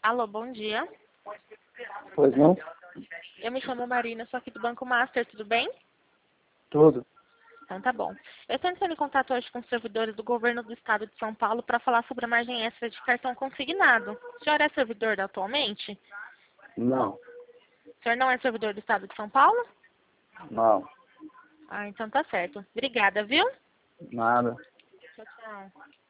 Alô, bom dia. Pois não? Eu me chamo Marina, sou aqui do Banco Master, tudo bem? Tudo. Então tá bom. Eu estou entrando em contato hoje com os servidores do governo do estado de São Paulo para falar sobre a margem extra de cartão consignado. O senhor é servidor atualmente? Não. O senhor não é servidor do estado de São Paulo? Não. Ah, então tá certo. Obrigada, viu? Nada. Tchau, tchau.